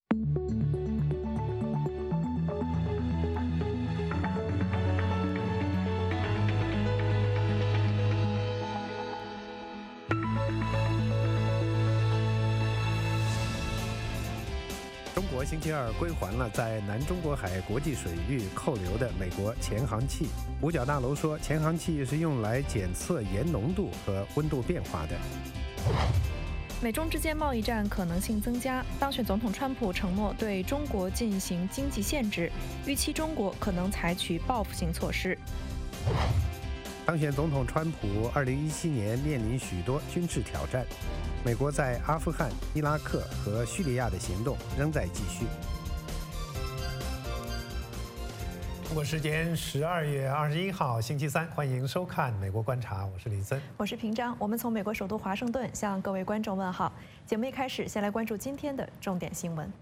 中国星期二归还了在南中国海国际水域扣留的美国潜航器。五角大楼说，潜航器是用来检测盐浓度和温度变化的。 美中之间贸易战可能性增加，当选总统川普承诺对中国进行经济限制，预期中国可能采取报复性措施。 当选总统川普2017年面临许多军事挑战，美国在阿富汗、伊拉克和叙利亚的行动仍在继续。中国时间12月21号星期三，欢迎收看《美国观察》，我是林森， 我是平章。我们从美国首都华盛顿向各位观众问好。节目一开始，先来关注今天的重点新闻。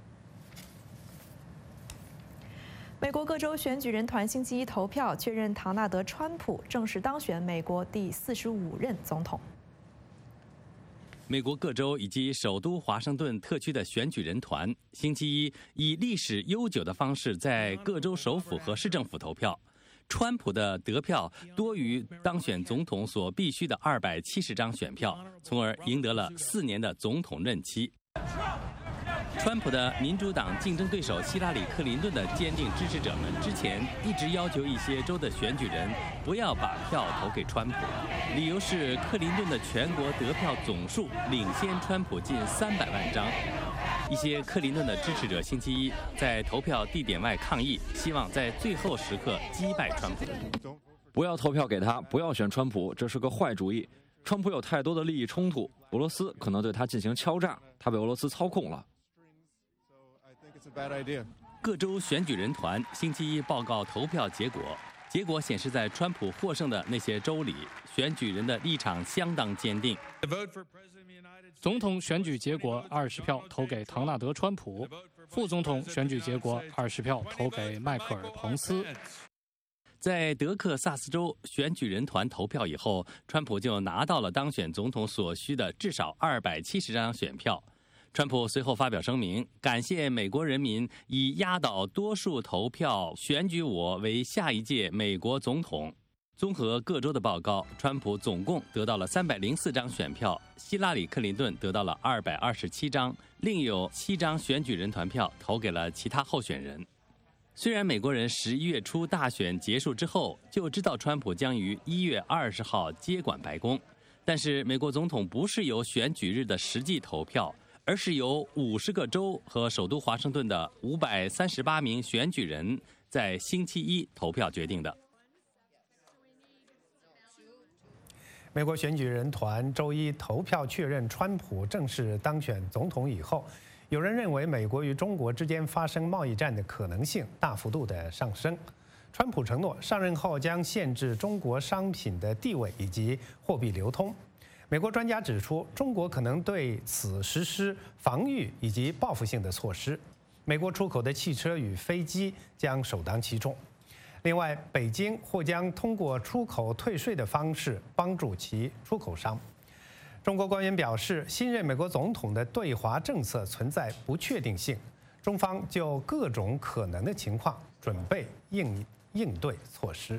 美国各州选举人团星期一投票，确认唐纳德·川普正式当选美国第45任总统。 美国各州以及首都华盛顿特区的选举人团星期一以历史悠久的方式在各州首府和市政府投票。川普的得票多于当选总统所必须的270张选票，从而赢得了4年的总统任期。川普的民主党竞争对手希拉里·克林顿的坚定支持者们之前一直要求一些州的选举人不要把票投给川普，理由是克林顿的全国得票总数领先川普近300万张。一些克林顿的支持者星期一在投票地点外抗议，希望在最后时刻击败川普。 不要投票给他，不要选川普，这是个坏主意。川普有太多的利益冲突，俄罗斯可能对他进行敲诈，他被俄罗斯操控了。 各州选举人团星期一报告投票结果，结果显示，在川普获胜的那些州里，选举人的立场相当坚定。 总统选举结果20票投给唐纳德·川普，副总统选举结果20票投给迈克尔·彭斯。 在德克萨斯州选举人团投票以后，川普就拿到了当选总统所需的至少270张选票。川普随后发表声明，感谢美国人民以压倒多数投票选举我为下一届美国总统。综合各州的报告，川普总共得到了304张选票，希拉里·克林顿得到了227张，另有7张选举人团票投给了其他候选人。虽然美国人11月初大选结束之后就知道川普将于1月20号接管白宫，但是美国总统不是由选举日的实际投票，而是由50个州和首都华盛顿的538名选举人在星期一投票决定的。 美国选举人团周一投票确认川普正式当选总统以后，有人认为美国与中国之间发生贸易战的可能性大幅度的上升。川普承诺上任后将限制中国商品的地位以及货币流通。美国专家指出，中国可能对此实施防御以及报复性的措施。美国出口的汽车与飞机将首当其冲。另外，北京或将通过出口退税的方式帮助其出口商。中国官员表示，新任美国总统的对华政策存在不确定性，中方就各种可能的情况准备应对措施。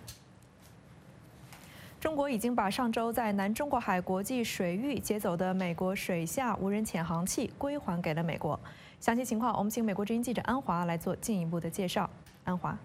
中国已经把上周在南中国海国际水域劫走的美国水下无人潜航器归还给了美国。详细情况，我们请美国之音记者安华来做进一步的介绍。安华。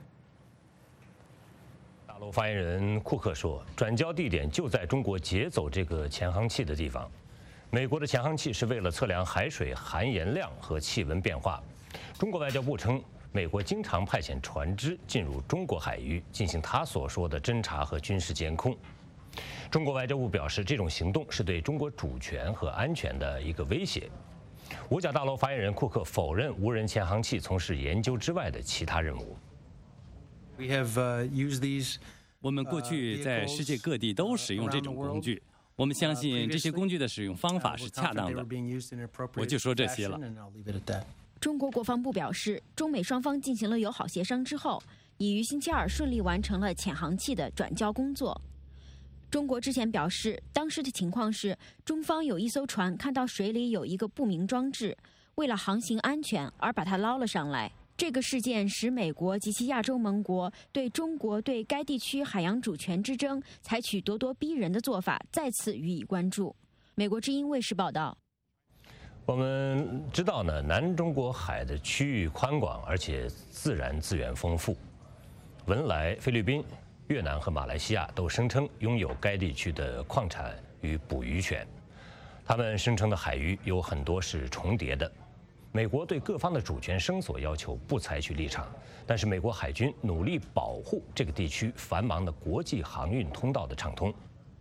大陆发言人库克说，转交地点就在中国劫走这个潜航器的地方。美国的潜航器是为了测量海水含盐量和气温变化。中国外交部称，美国经常派遣船只进入中国海域，进行他所说的侦察和军事监控。中国外交部表示，这种行动是对中国主权和安全的一个威胁。五角大楼发言人库克否认无人潜航器从事研究之外的其他任务。 我们过去在世界各地都使用这种工具，我们相信这些工具的使用方法是恰当的。我就说这些了。 中国国防部表示，中美双方进行了友好协商之后，已于星期二顺利完成了潜航器的转交工作。中国之前表示，当时的情况是，中方有一艘船看到水里有一个不明装置， 为了航行安全而把它捞了上来。这个事件使美国及其亚洲盟国对中国对该地区海洋主权之争采取咄咄逼人的做法再次予以关注。美国之音卫视报道。 我们知道呢，南中国海的区域宽广，而且自然资源丰富。文莱、菲律宾、越南和马来西亚都声称拥有该地区的矿产与捕鱼权。他们声称的海域有很多是重叠的。美国对各方的主权声索要求不采取立场，但是美国海军努力保护这个地区繁忙的国际航运通道的畅通。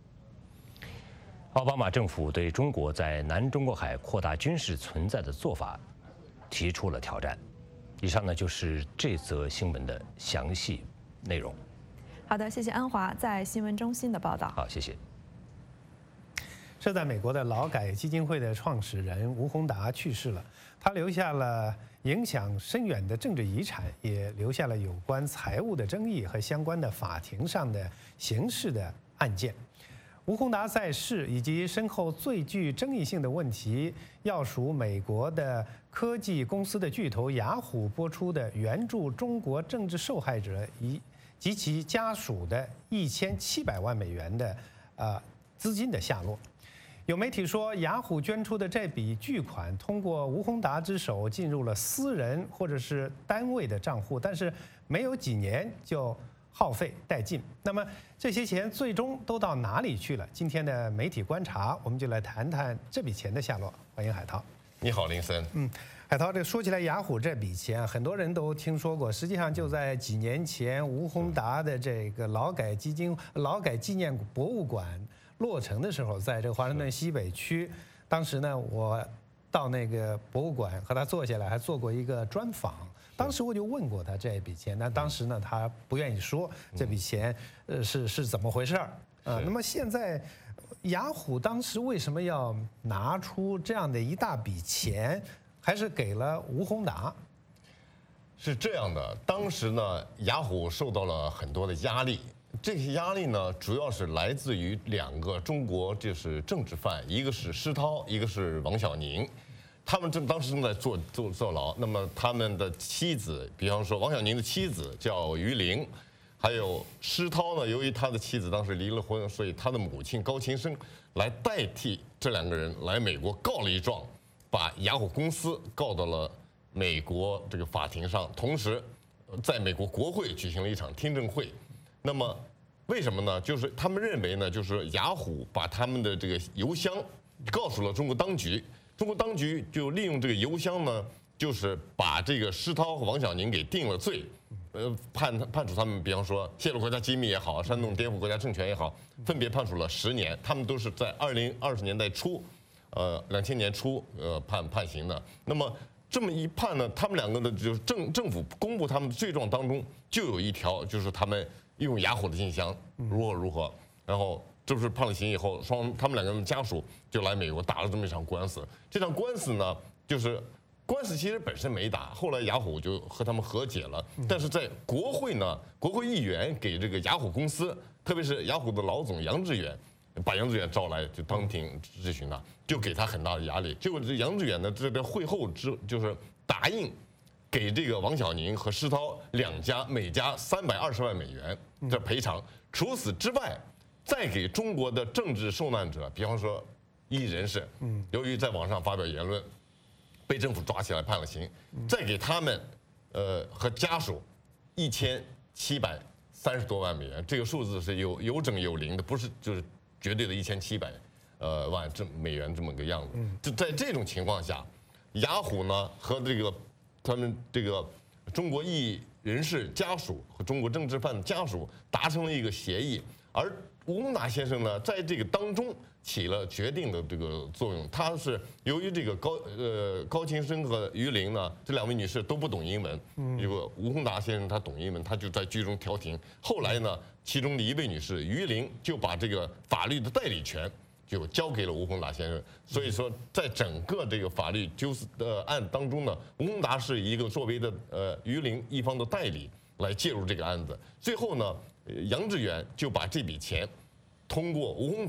奥巴马政府对中国在南中国海扩大军事存在的做法提出了挑战。以上呢就是这则新闻的详细内容。 好的，谢谢安华在新闻中心的报道。 好，谢谢。 设在美国的劳改基金会的创始人吴宏达去世了，他留下了影响深远的政治遗产，也留下了有关财务的争议和相关的法庭上的刑事的案件。吴宏达在世以及身后最具争议性的问题，要数美国的科技公司的巨头雅虎播出的援助中国政治受害者及其家属的1700万美元的资金的下落。有媒体说，雅虎捐出的这笔巨款通过吴宏达之手进入了私人或者是单位的账户，但是没有几年就耗费殆尽。那么这些钱最终都到哪里去了？今天的媒体观察，我们就来谈谈这笔钱的下落。欢迎海涛。 你好，林森。 海涛，这说起来，雅虎这笔钱，很多人都听说过。实际上就在几年前，吴宏达的这个劳改纪念博物馆落成的时候，在这个华盛顿西北区，当时呢，我到那个博物馆和他坐下来，还做过一个专访。当时我就问过他这笔钱，那当时呢，他不愿意说这笔钱是怎么回事儿啊。那么现在，雅虎当时为什么要拿出这样的一大笔钱，还是给了吴宏达？ 是这样的，当时呢，雅虎受到了很多的压力。这些压力呢，主要是来自于2个中国就是政治犯，一个是施涛，一个是王小宁。他们当时正在坐牢。那么他们的妻子，比方说王小宁的妻子叫于玲，还有施涛呢，由于他的妻子当时离了婚，所以他的母亲高琴生来代替这2个人来美国告了一状，把雅虎公司告到了美国这个法庭上，同时在美国国会举行了一场听证会。那么为什么呢？就是他们认为呢，就是雅虎把他们的这个邮箱告诉了中国当局，中国当局就利用这个邮箱呢，就是把这个施涛和王小宁给定了罪，判处他们，比方说泄露国家机密也好，煽动颠覆国家政权也好，分别判处了10年。他们都是在20年代初，2000年初判刑的。那么这么一判呢，他们2个的就是政府公布他们的罪状当中就有一条，就是他们用雅虎的信箱如何，然后这不是判了刑以后，他们2个人的家属就来美国打了这么一场官司。这场官司呢，就是官司其实本身没打，后来雅虎就和他们和解了。但是在国会呢，国会议员给这个雅虎公司，特别是雅虎的老总杨致远，把杨致远召来就当庭质询他，就给他很大的压力。结果这杨致远呢，这个会后就是答应给这个王小宁和施涛2家每家320万美元的赔偿。除此之外，再给中国的政治受难者，比方说异议人士，由于在网上发表言论，被政府抓起来判了刑，再给他们和家属1730多万美元。这个数字是有整有零的，不是就是绝对的1700万美元这么个样子。就在这种情况下，雅虎呢和他们这个中国异议人士家属和中国政治犯家属达成了一个协议，而吴宏达先生呢，在这个当中起了决定的这个作用。他是由于这个高琴生和于玲呢，这2位女士都不懂英文，这个吴宏达先生他懂英文，他就在居中调停。后来呢，其中的一位女士于玲就把这个法律的代理权就交给了吴宏达先生。所以说，在整个这个法律纠纷案当中呢，吴宏达是一个作为的于玲一方的代理来介入这个案子。最后呢，杨致远就把这笔钱通过吴宏达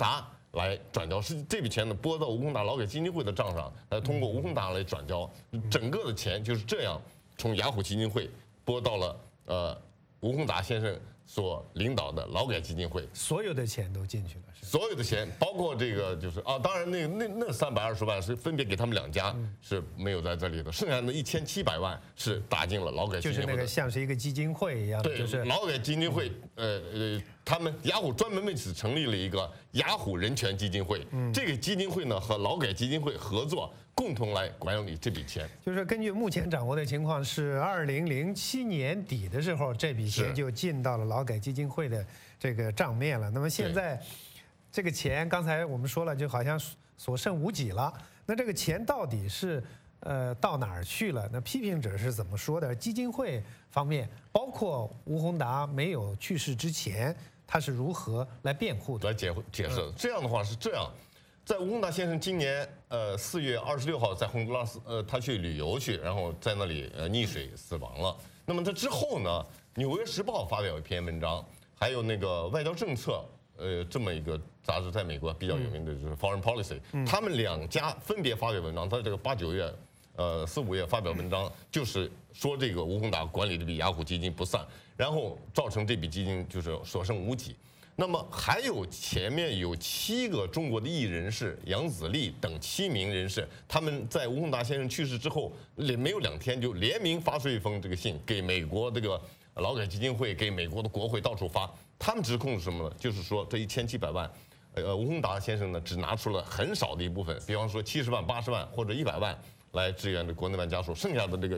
来转交，是这笔钱呢拨到吴宏达劳改基金会的账上，来通过吴宏达来转交，整个的钱就是这样从雅虎基金会拨到了吴宏达先生所领导的劳改基金会， 所有的钱都进去了， 所有的钱，包括这个就是当然那320万是分别给他们2家是没有在这里的，剩下的1700万是打进了劳改基金会的， 就是那个像是一个基金会一样的，就是劳改基金会，他们雅虎专门为此成立了一个雅虎人权基金会，这个基金会呢和劳改基金会合作，共同来管理这笔钱。 就是根据目前掌握的情况，是2007年底的时候，这笔钱就进到了劳改基金会的这个账面了。那么现在这个钱，刚才我们说了，就好像所剩无几了。那这个钱到底是到哪儿去了？那批评者是怎么说的？基金会方面，包括吴宏达没有去世之前，他是如何来辩护的？ 来解释。这样的话是这样，在吴宏达先生今年4月26号在洪都拉斯他去旅游去，然后在那里溺水死亡了。那么这之后呢，《纽约时报》发表一篇文章，还有那个外交政策这么一个杂志，在美国比较有名的就是 Foreign Policy，他们2家分别发表文章，在这个8、9月。4、5月发表文章，就是说这个吴宏达管理这笔雅虎基金不善，然后造成这笔基金就是所剩无几。那么还有前面有7个中国的艺人士，杨子立等7名人士，他们在吴宏达先生去世之后，没有2天就联名发出一封这个信给美国这个劳改基金会，给美国的国会到处发。他们指控是什么呢？就是说这1700万，吴宏达先生呢只拿出了很少的一部分，比方说70万、80万或者100万。来支援这国内外家属，剩下的这个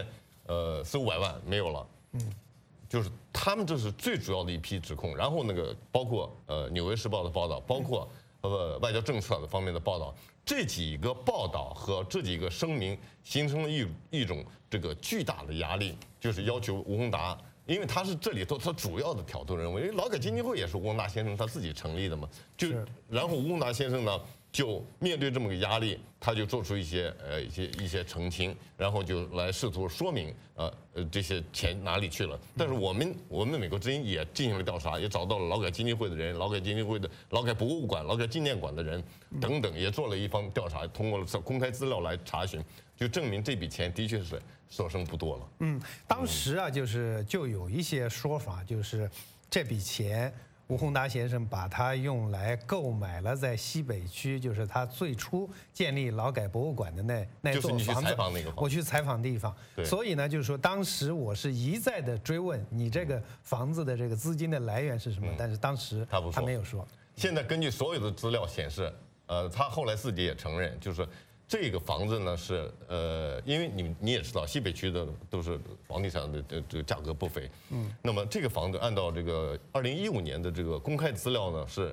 1400、500万没有了。就是他们这是最主要的一批指控。然后那个包括《纽约时报》的报道，包括外交政策的方面的报道，这几个报道和这几个声明形成了一种这个巨大的压力，就是要求吴宏达。因为他是这里头他主要的挑逗人物，因为劳改基金会也是吴宏达先生他自己成立的嘛，然后吴宏达先生呢就面对这么个压力，他就做出一些澄清，然后就来试图说明这些钱哪里去了。但是我们美国之音也进行了调查，也找到了劳改基金会的人、劳改基金会的劳改博物馆、劳改纪念馆的人等等，也做了一番调查，通过了公开资料来查询，就证明这笔钱的确是所剩不多了。 当时啊，就有一些说法，就是这笔钱。吴宏达先生把它用来购买了在西北区，就是他最初建立劳改博物馆的那座房子。 就是你去采访那个房子。 我去采访地方。所以呢，就是说当时我是一再的追问你这个房子的这个资金的来源是什么，但是当时他没有说。 现在根据所有的资料显示，他后来自己也承认，就是这个房子呢是因为你也知道，西北区的都是房地产的这个价格不菲。那么这个房子按照这个2015年的这个公开资料呢，是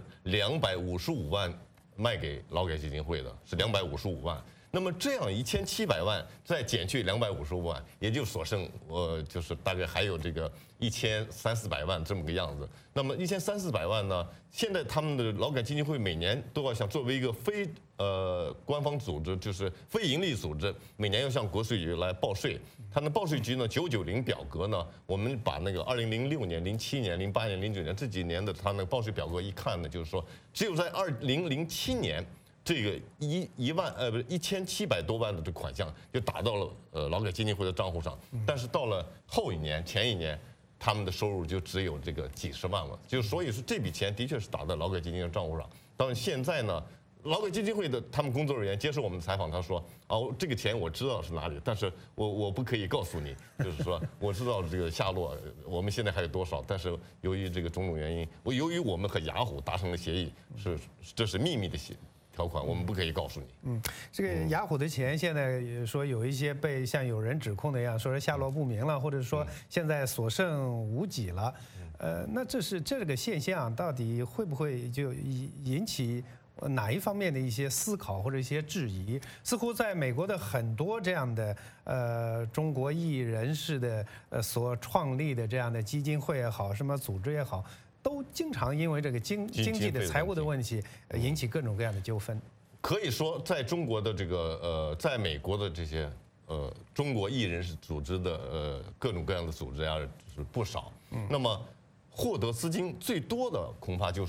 255万卖给劳改基金会的，是255万。那么这样1700万再减去255万，也就所剩就是大概还有这个1300、400万这么个样子。那么1300、400万呢，现在他们的劳改基金会每年都要想作为一个非官方组织，就是非盈利组织，每年要向国税局来报税。它的报税局呢990表格呢，我们把那个2006年、07年、08年、09年这几年的它那个报税表格一看呢，就是说只有在2007年。这个1700多万的这款项就打到了劳改基金会的账户上，但是到了前一年，他们的收入就只有这个几十万了，所以说这笔钱的确是打在劳改基金的账户上。但是现在呢，劳改基金会的他们工作人员接受我们的采访，他说这个钱我知道是哪里，但是我不可以告诉你，就是说我知道这个下落，我们现在还有多少，但是由于这个种种原因，由于我们和雅虎达成的协议这是秘密的条款，我们不可以告诉你。 这个雅虎的钱现在说有一些被像有人指控的一样，说是下落不明了，或者说现在所剩无几了。那这个现象到底会不会就引起哪一方面的一些思考或者一些质疑？似乎在美国的很多这样的中国裔人士的所创立的这样的基金会也好，什么组织也好。都经常因为这个经济的财务的问题引起各种各样的纠纷。 可以说，在中国的这个在美国的这些中国艺人士组织的各种各样的组织啊，是不少。那么获得资金最多的恐怕就是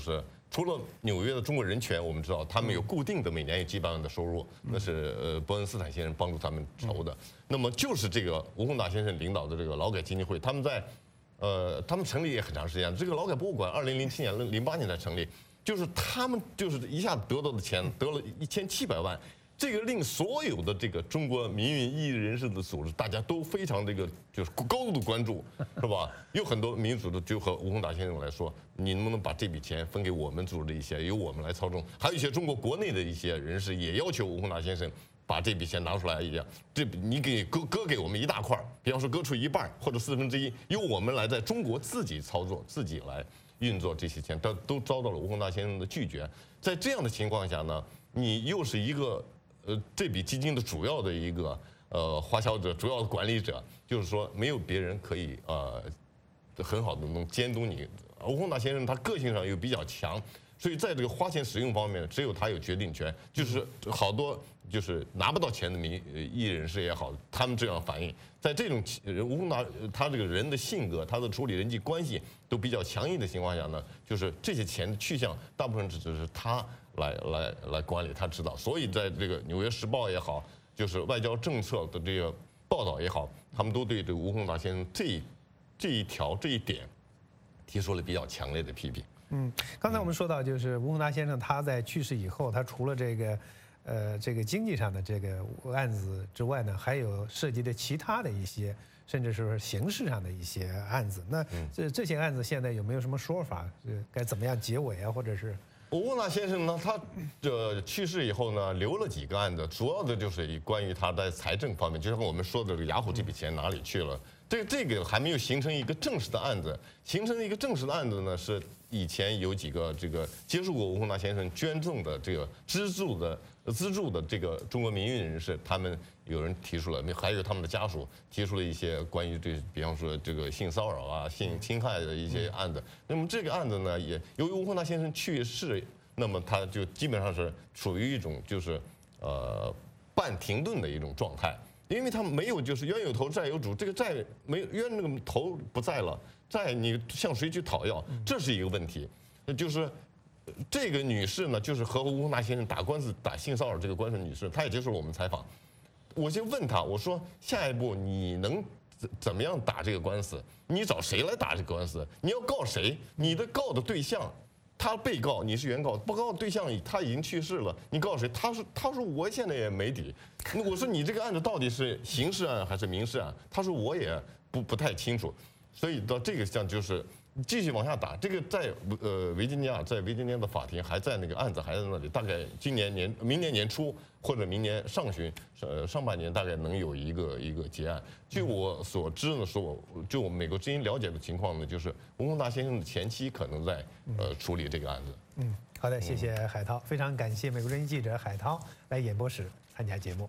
除了纽约的中国人权，我们知道他们有固定的每年有几百万的收入，那是伯恩斯坦先生帮助他们筹的。那么就是这个吴宏达先生领导的这个劳改基金会，他们成立也很长时间。这个劳改博物馆2007年、08年才成立，就是他们就是一下子得到的钱得了1700万。这个令所有的这个中国民运异议人士的组织，大家都非常就是高度关注，是吧？有很多民主的就和吴宏达先生来说，你能不能把这笔钱分给我们组织的一些，由我们来操纵？还有一些中国国内的一些人士也要求吴宏达先生把这笔钱拿出来一样，你割给我们一大块，比方说割出一半或者1/4，由我们来在中国自己操作，自己来运作这些钱，都遭到了吴宏达先生的拒绝。在这样的情况下呢，你又是一个。这笔基金的主要的一个花销者、主要的管理者，就是说没有别人可以很好的能监督你。吴宏达先生他个性上又比较强，所以在这个花钱使用方面，只有他有决定权。就是好多就是拿不到钱的异议人士也好，他们这样反映，在这种吴宏达他这个人的性格、他的处理人际关系都比较强硬的情况下呢，就是这些钱的去向大部分只是他。来管理，他知道，所以在这个《纽约时报》也好，就是外交政策的这个报道也好，他们都对这个吴宏达先生这一点提出了比较强烈的批评。 刚才我们说到，就是吴宏达先生他在去世以后，他除了这个经济上的这个案子之外呢，还有涉及的其他的一些，甚至是刑事上的一些案子。那这些案子现在有没有什么说法？该怎么样结尾啊，或者是？ 吴宏达先生呢，他去世以后呢，留了几个案子，主要的就是关于他在财政方面，就像我们说的这个雅虎这笔钱哪里去了，这个还没有形成一个正式的案子。形成一个正式的案子呢，是以前有几个这个接受过吴宏达先生捐赠的这个资助的这个中国民运人士，他们有人提出了，还有他们的家属提出了一些关于比方说这个性骚扰啊、性侵害的一些案子。那么这个案子呢，也由于吴宏达先生去世，那么他就基本上是处于一种就是半停顿的一种状态，因为他没有就是冤有头债有主，这个债没冤那个头不在了，债你向谁去讨要，这是一个问题，就是。这个女士呢，就是和吴宏达先生打官司、打性骚扰这个官司的女士，她也接受了我们采访。我就问她，我说下一步你能怎么样打这个官司？你找谁来打这个官司？你要告谁？你的告的对象，他被告，你是原告，不告的对象他已经去世了，你告谁？他说我现在也没底。我说你这个案子到底是刑事案还是民事案？他说我也不太清楚。所以到这个项就是。继续往下打，这个在维吉尼亚的法庭还在那个案子还在那里，大概明年年初或者明年上旬上半年大概能有一个结案。据我所知呢，就我们美国之音了解的情况呢，就是吴宏达先生的前妻可能在处理这个案子。 好的，谢谢海涛，非常感谢美国之音记者海涛来演播室参加节目。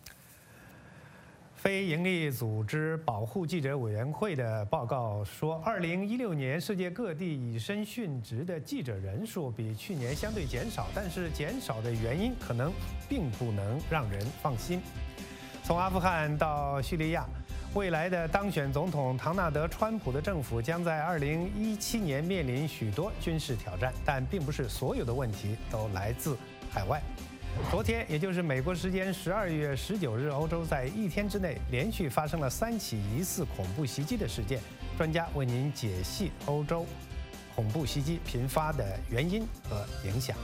非营利组织保护记者委员会的报告说，2016年世界各地以身殉职的记者人数比去年相对减少，但是减少的原因可能并不能让人放心。从阿富汗到叙利亚，未来的当选总统唐纳德·川普的政府将在2017年面临许多军事挑战，但并不是所有的问题都来自海外。昨天，也就是美国时间12月19日，欧洲在一天之内连续发生了3起疑似恐怖袭击的事件。专家为您解析欧洲恐怖袭击频发的原因和影响。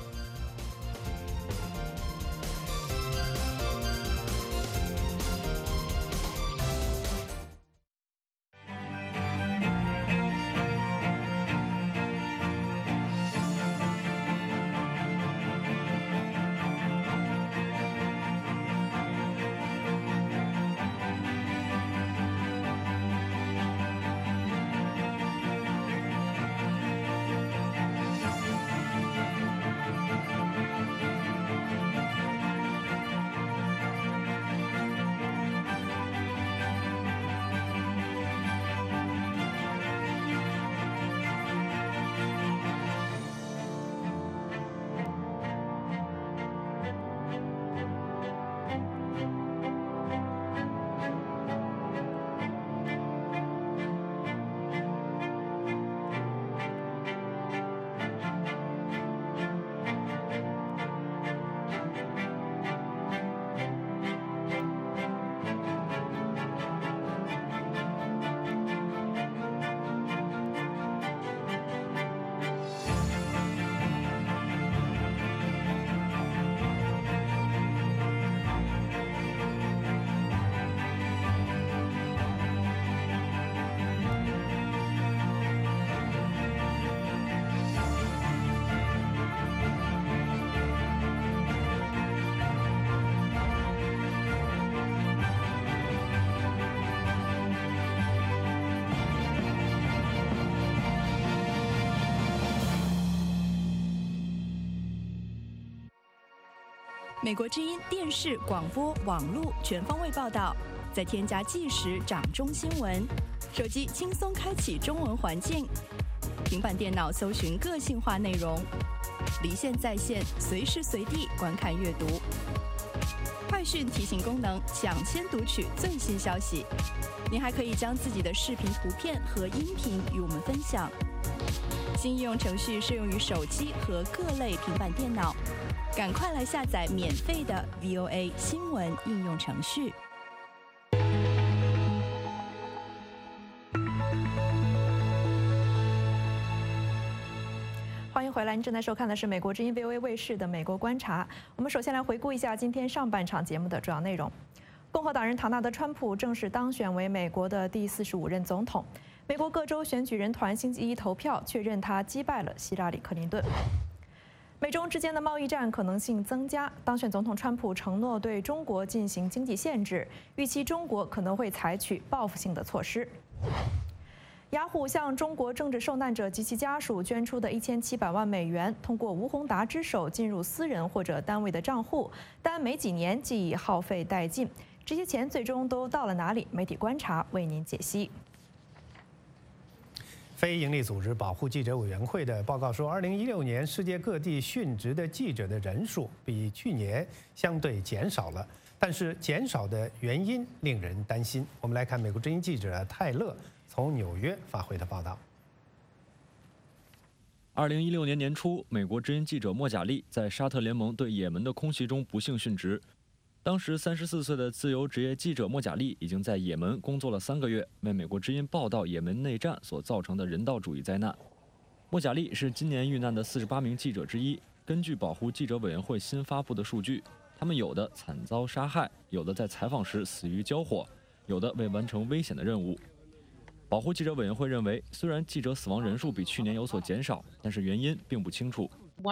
美国之音电视、广播、网络全方位报道，再添加即时掌中新闻，手机轻松开启中文环境，平板电脑搜寻个性化内容，离线在线，随时随地观看阅读。快讯提醒功能，抢先读取最新消息。您还可以将自己的视频、图片和音频与我们分享。新应用程序适用于手机和各类平板电脑，赶快来下载免费的 VOA 新闻应用程序。 欢迎回来，您正在收看的是美国之音 VOA 卫视的《美国观察》。我们首先来回顾一下今天上半场节目的主要内容。共和党人唐纳德·川普正式当选为美国的第45任总统。美国各州选举人团星期一投票，确认他击败了希拉里·克林顿。美中之间的贸易战可能性增加，当选总统川普承诺对中国进行经济限制，预期中国可能会采取报复性的措施。雅虎向中国政治受难者及其家属捐出的1700万美元，通过吴宏达之手进入私人或者单位的账户，但没几年即已耗费殆尽。这些钱最终都到了哪里？媒体观察为您解析。 非营利组织保护记者委员会的报告说，2016年世界各地殉职的记者的人数比去年相对减少了，但是减少的原因令人担心。我们来看美国之音记者泰勒从纽约发回的报道。 2016年年初，美国之音记者莫贾利在沙特联盟对也门的空袭中不幸殉职。当时34岁的自由职业记者莫贾利已经在也门工作了3个月，为美国之音报道也门内战所造成的人道主义灾难。莫贾利是今年遇难的48名记者之一。根据保护记者委员会新发布的数据，他们有的惨遭杀害，有的在采访时死于交火，有的未完成危险的任务。保护记者委员会认为，虽然记者死亡人数比去年有所减少，但是原因并不清楚。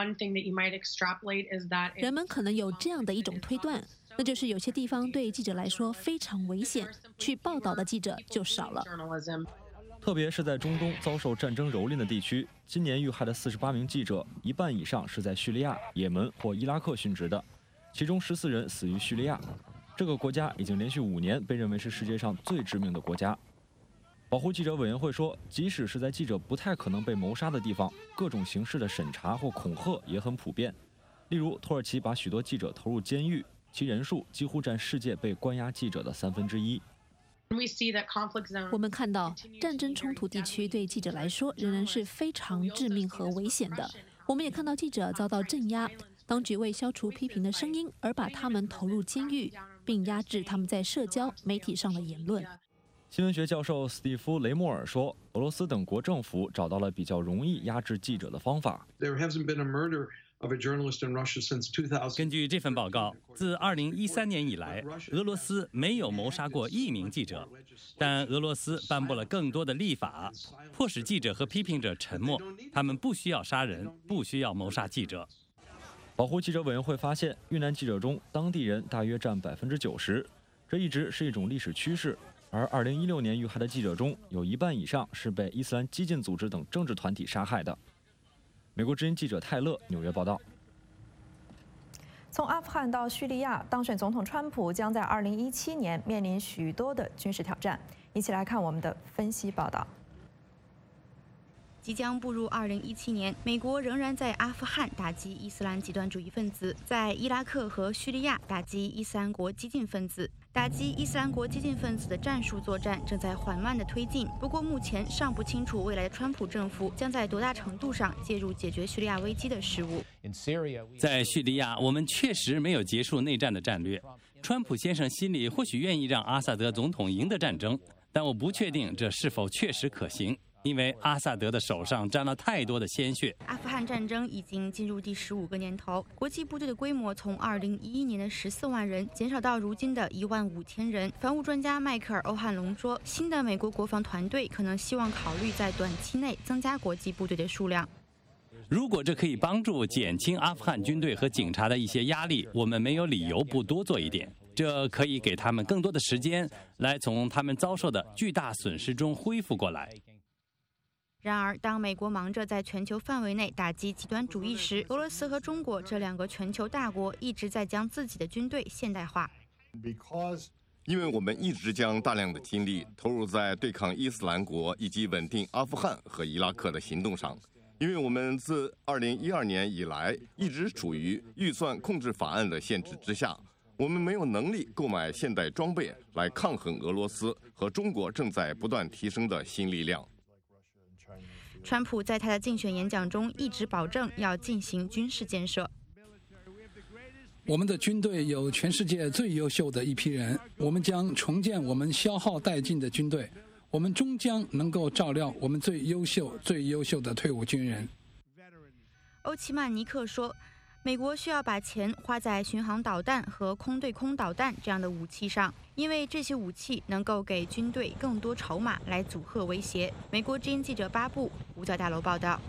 人们可能有这样的一种推断，那就是有些地方对记者来说非常危险，去报道的记者就少了。 特别是在中东遭受战争蹂躏的地区，今年遇害的48名记者，一半以上是在叙利亚、也门或伊拉克殉职的，其中14人死于叙利亚。这个国家已经连续5年被认为是世界上最致命的国家。保护记者委员会说，即使是在记者不太可能被谋杀的地方，各种形式的审查或恐吓也很普遍。例如，土耳其把许多记者投入监狱，其人数几乎占世界被关押记者的1/3。 我们看到，战争冲突地区对记者来说仍然是非常致命和危险的。我们也看到记者遭到镇压，当局为消除批评的声音而把他们投入监狱，并压制他们在社交媒体上的言论。 新闻学教授斯蒂夫·雷莫尔说，俄罗斯等国政府找到了比较容易压制记者的方法。 根据这份报告，自2013年以来，俄罗斯没有谋杀过1名记者，但俄罗斯颁布了更多的立法，迫使记者和批评者沉默。他们不需要杀人，不需要谋杀记者。 保护记者委员会发现，遇难记者中，当地人大约占90%，这一直是一种历史趋势。而2016年遇害的记者中，有一半以上是被伊斯兰激进组织等政治团体杀害的。美国之音记者泰勒纽约报道。 从阿富汗到叙利亚，当选总统川普将在2017年面临许多的军事挑战。一起来看我们的分析报道。 即将步入2017年，美国仍然在阿富汗打击伊斯兰极端主义分子，在伊拉克和叙利亚打击伊斯兰国激进分子。打击伊斯兰国激进分子的战术作战正在缓慢地推进，不过目前尚不清楚未来的川普政府将在多大程度上介入解决叙利亚危机的事务。 在叙利亚，我们确实没有结束内战的战略。川普先生心里或许愿意让阿萨德总统赢得战争，但我不确定这是否确实可行。因为阿萨德的手上沾了太多的鲜血。 阿富汗战争已经进入第15个年头，国际部队的规模从2011年的14万人减少到如今的15000人。防务专家迈克尔·欧汉龙说，新的美国国防团队可能希望考虑在短期内增加国际部队的数量。 如果这可以帮助减轻阿富汗军队和警察的一些压力，我们没有理由不多做一点。这可以给他们更多的时间来从他们遭受的巨大损失中恢复过来。 然而，当美国忙着在全球范围内打击极端主义时，俄罗斯和中国这2个全球大国一直在将自己的军队现代化。 因为我们一直将大量的精力投入在对抗伊斯兰国以及稳定阿富汗和伊拉克的行动上，因为我们自2012年以来一直处于预算控制法案的限制之下，我们没有能力购买现代装备来抗衡俄罗斯和中国正在不断提升的新力量。 川普在他的竞选演讲中一直保证要进行军事建设。 我们的军队有全世界最优秀的一批人，我们将重建我们消耗殆尽的军队，我们终将能够照料我们最优秀的退伍军人。 欧奇曼尼克说，美国需要把钱花在巡航导弹和空对空导弹这样的武器上，因为这些武器能够给军队更多筹码来阻吓威胁。美国之音记者巴布五角大楼报道。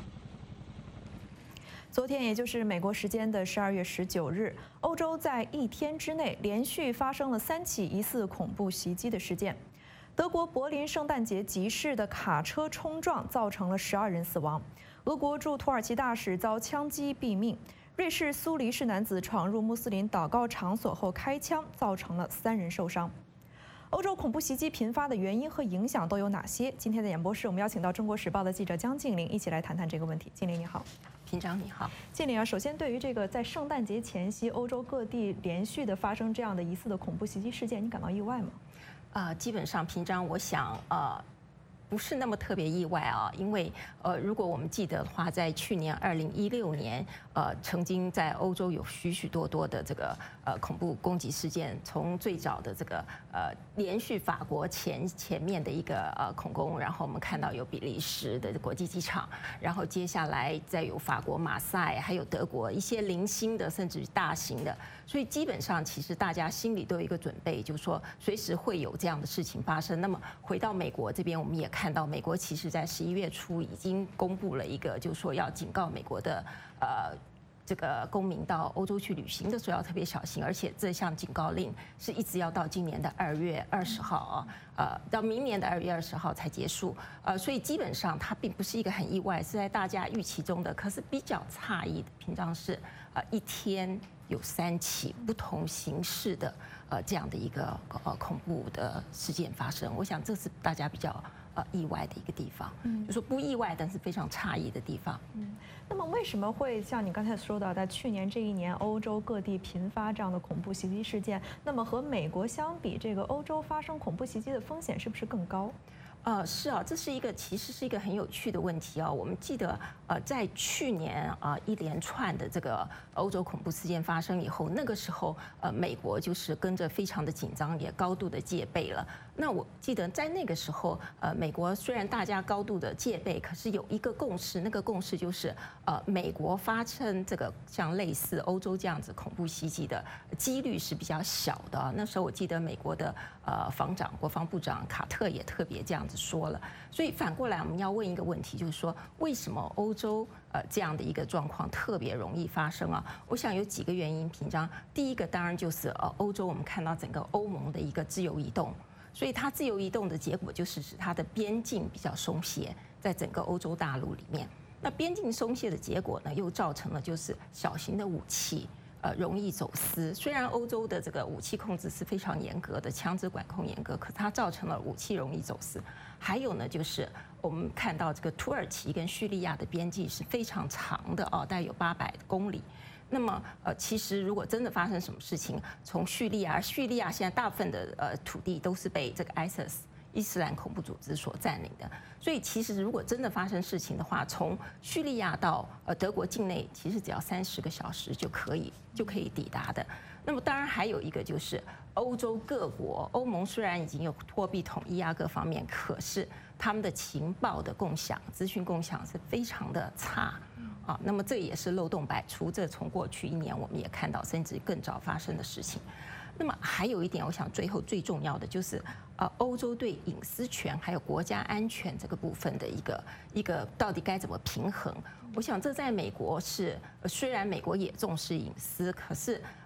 昨天，也就是美国时间的12月19日，欧洲在1天之内连续发生了3起疑似恐怖袭击的事件。德国柏林圣诞节集市的卡车冲撞造成了12人死亡，俄国驻土耳其大使遭枪击毙命。瑞士苏黎世男子闯入穆斯林祷告场所后开枪，造成了3人受伤。欧洲恐怖袭击频发的原因和影响都有哪些？今天的演播室，我们邀请到《中国时报》的记者江静玲一起来谈谈这个问题。静玲你好。 平常你好， 静玲啊，首先对于这个在圣诞节前夕，欧洲各地连续的发生这样的疑似的恐怖袭击事件，你感到意外吗？ 基本上平常我想不是那么特别意外啊，因为如果我们记得的话，在去年2016年，曾经在欧洲有许许多多的这个恐怖攻击事件，从最早的这个连续法国前面的一个恐攻，然后我们看到有比利时的国际机场，然后接下来再有法国马赛，还有德国一些零星的甚至于大型的，所以基本上其实大家心里都有一个准备，就是说随时会有这样的事情发生。那么回到美国这边，我们也看到美国其实在11月初已经公布了一个，就是说要警告美国的这个公民到欧洲去旅行的时候要特别小心，而且这项警告令是一直要到今年的2月20号到明年的2月20号才结束，所以基本上它并不是一个很意外，是在大家预期中的。可是比较诧异的，平常是1天有3起不同形式的这样的一个恐怖的事件发生，我想这是大家比较意外的一个地方，就说不意外，但是非常诧异的地方。 那么为什么会像你刚才说到，在去年这1年，欧洲各地频发这样的恐怖袭击事件？那么和美国相比，这个欧洲发生恐怖袭击的风险是不是更高？ 是啊，这是其实是一个很有趣的问题啊。我们记得在去年一连串的这个欧洲恐怖事件发生以后，那个时候美国就是跟着非常的紧张，也高度的戒备了。那我记得在那个时候，美国虽然大家高度的戒备，可是有一个共识，那个共识就是美国发生这个像类似欧洲这样子恐怖袭击的几率是比较小的。那时候我记得美国的国防部长卡特也特别这样子说了。所以反过来我们要问一个问题，就是说为什么欧洲这样的一个状况特别容易发生啊？我想有几个原因。平常第一个当然就是欧洲我们看到整个欧盟的一个自由移动。所以它自由移动的结果就是使它的边境比较松懈，在整个欧洲大陆里面。那边境松懈的结果呢，又造成了就是小型的武器容易走私。虽然欧洲的这个武器控制是非常严格的，枪支管控严格，可它造成了武器容易走私。还有呢，就是我们看到这个土耳其跟叙利亚的边境是非常长的大概有800公里。那么其实如果真的发生什么事情，从叙利亚现在大部分的土地都是被这个 ISIS 伊斯兰恐怖组织所占领的，所以其实如果真的发生事情的话，从叙利亚到德国境内，其实只要30个小时就可以抵达的。那么当然还有一个就是欧洲各国，欧盟虽然已经有货币统一各方面，可是他们的情报的共享、资讯共享是非常的差。那么这也是漏洞百出，这从过去1年我们也看到，甚至更早发生的事情。那么还有一点，我想最后最重要的就是，欧洲对隐私权还有国家安全这个部分的一个到底该怎么平衡？我想这在美国是，虽然美国也重视隐私，可是